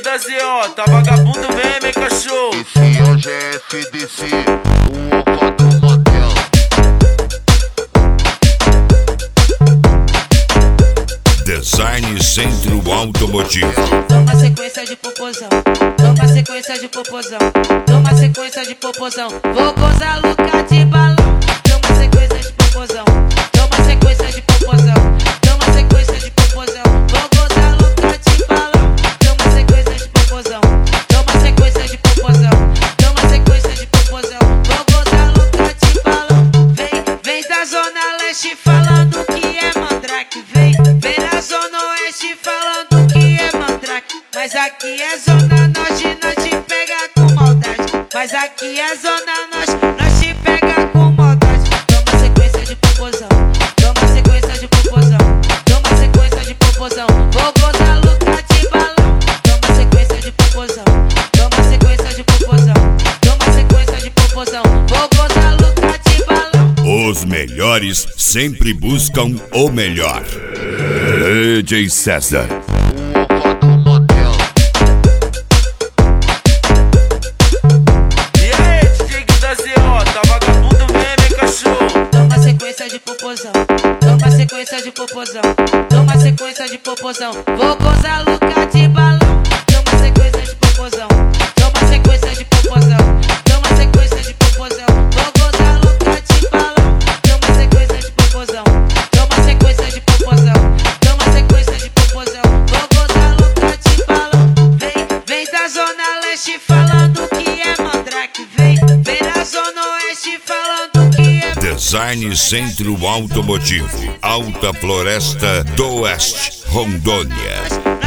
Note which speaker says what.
Speaker 1: da ZO, tá vagabundo mesmo, hein, cachorro?
Speaker 2: Esse é o GFDC, o Opa do Motel.
Speaker 3: Design Centro Automotivo.
Speaker 4: Toma sequência de popozão, toma sequência de popozão, toma sequência de popozão. Vou gozar louca de balão. Toma sequência de popozão, toma sequência de popozão, toma sequência de popozão. Vou gozar louca de balão. Toma sequência de popozão, toma sequência de popozão, toma sequência de popozão. Vou gozar louca de balão. Vem da zona leste falando que é mandrake. Vem da zona oeste falando que é mandrake. Mas aqui é zona norte, nós te pega com maldade. Mas aqui é zona norte, nós te pega com maldade. Toma sequência de popozão, toma sequência de popozão, toma sequência de popozão. Vou gozar louca de balão. Toma sequência de popozão, toma sequência de popozão, toma sequência de popozão. Vou gozar louca de balão.
Speaker 3: Os melhores sempre buscam o melhor. DJ César.
Speaker 2: O Opa do Motel.
Speaker 1: E aí, DJ da ZO, tá vagabundo mesmo, hein, cachorro?
Speaker 4: Toma sequência de popozão, toma sequência de popozão, toma sequência de popozão. Vou gozar louca de balão. Toma sequência de popozão, toma sequência de popozão, toma sequência de popozão. Vou gozar louca de balão. Toma sequência de popozão, toma sequência de popozão, toma sequência de popozão. Vou gozar louca de balão. Vem da zona leste falando que é mandrake. Vem da zona oeste falando que é
Speaker 3: Design Centro Automotivo. Alta Floresta do Oeste, Rondônia.